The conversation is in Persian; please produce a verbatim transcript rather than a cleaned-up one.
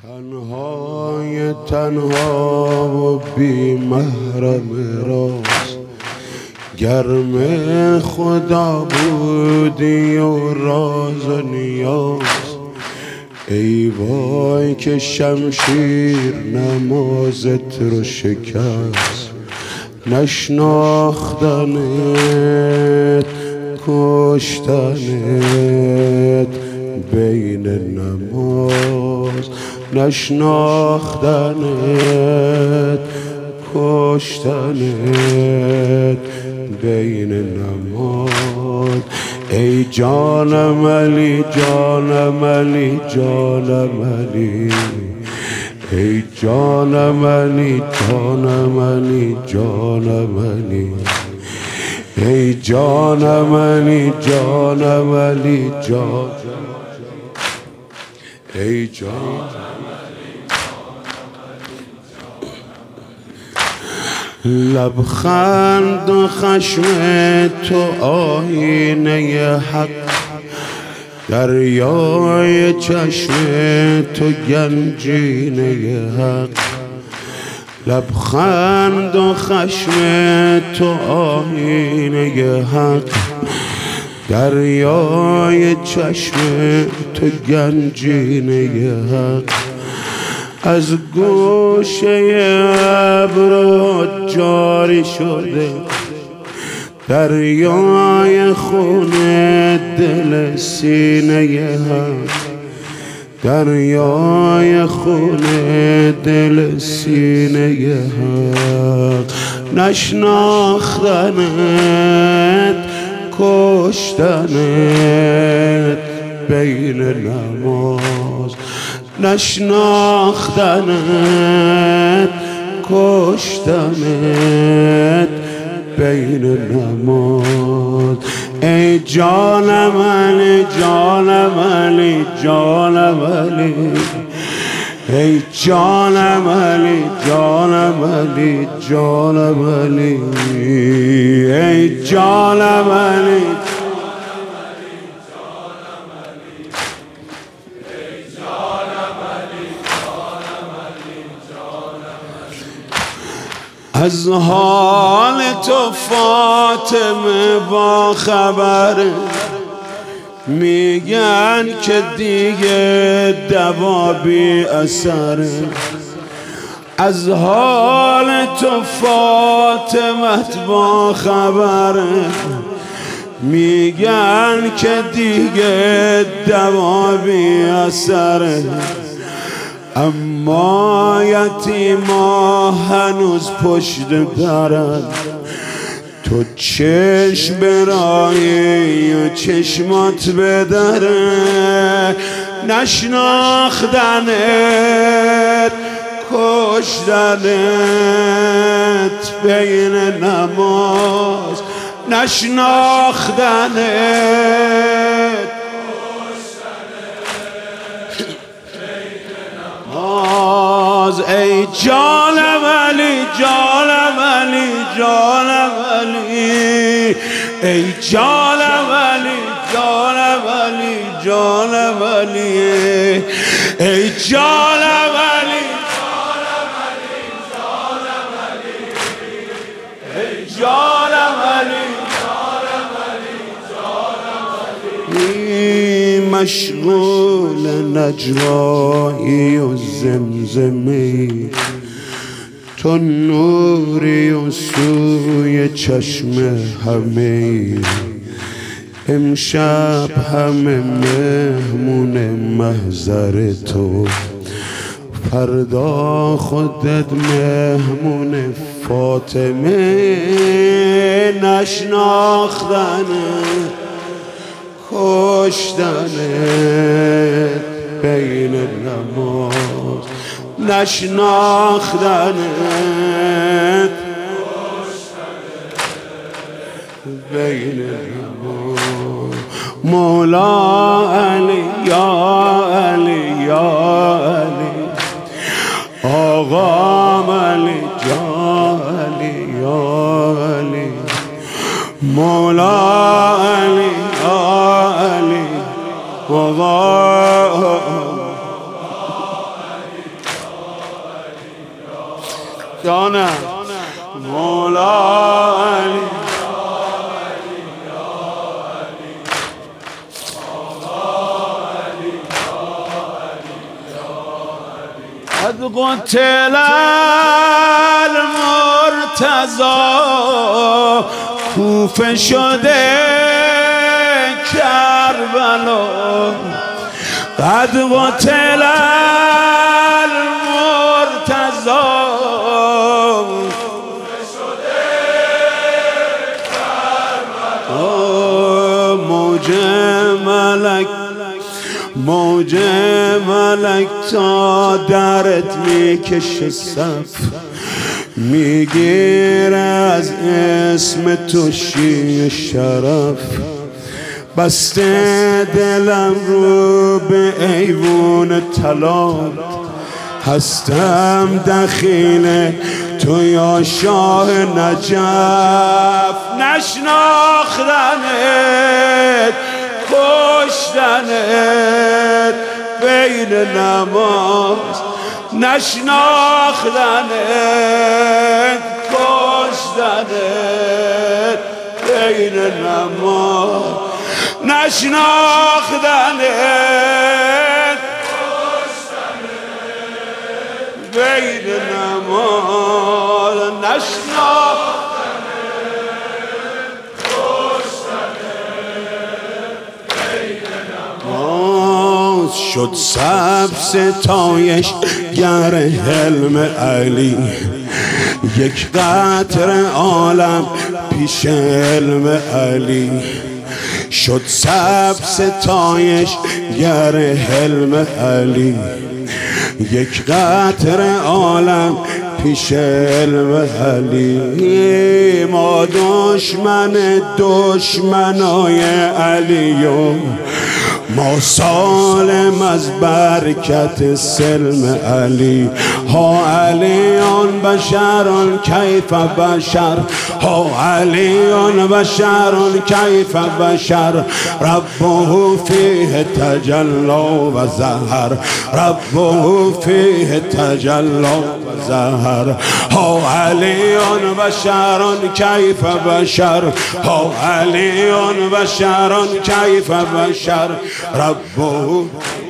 تنهای تنها و بی محرم راست، گرم خدا بودی و راز و نیاز. ای وای که شمشیر نمازت رو شکست، نشناختنت کشتنت بین نماز، نشناختنت کشتنت بین نماز. ای جانم علی جانم علی جانم علی، ای جانم علی جانم علی جانم علی، ای جانم علی جانم علی جان، ای جانم لبخند و خشم تو آینه حق، دریای چشم تو گنجینه حق. لبخند و خشم تو آینه حق، دریای چشم تو گنجینه حق. از گوشه ابرو جاری شده دریای خون دل سینه حق، دریای خون دل سینه حق. نشناختنت کشتنت بین نماز، نشناختنت کشتنت بین نماز. ای جانم علی جانم علی جانم علی، ای جانم علی جانم علی جانم علی، ای جانم علی از حال تو فاطمه با خبر، میگن که دیگه دوا بی اثر. از حال تو فاطمه با خبر، میگن که دیگه دوا بی اثر. اما یتیما هنوز پشت درن، تو چشم برایی و چشمات بدره. نشناختنت کشتنت بین نماز، نشناختنت ای جانم علی جانم علی جانم علی، ای جانم علی جانم علی جانم علی، ای جانم علی جانم علی جانم علی، ای جانم علی جانم علی جانم علی. مشغول نجوایی و زمزمی، تو نوری و سوی چشم همه. امشب همه مهمون محضر تو، فردا خودت مهمون فاطمه. نشناختنت کشتنت بین نماز، نشناختنت بین نماز. مولا علی یا علی یا علی، آقام علی یا علی یا علی، مولا علی یا علی، آقا جانم مولا علی قد قتل المرتضی کوفه شده کربلا قد قتل المرتضی کوفه شده کربلا موج ملک موج ملک تا درت میکشه صف میگیره از اسم تو شیر شرف بسته دلم رو به ایوون طلا هستم دخیل تو یا شاه نجف نشناختنت کشتنت بین نماز نشناختنت کشتنت بین نماز نشناختنت کشتنت بین نماز نشناختنت شد سبز ستایش گر حلم علی یک قطره عالم پیش علم علی شد سبز ستایش گر حلم علی یک قطره عالم پیش علم علی ما دشمن دشمنای علیو ما سالم از برکت سلم علی ها علیون بشرون کیف بشر ها علیون بشرون کیف بشر ربه فیه تجلا و زهر ربه فیه تجلا و زهر ها علیون بشرون کیف بشر ها علیون بشرون کیف بشر ربه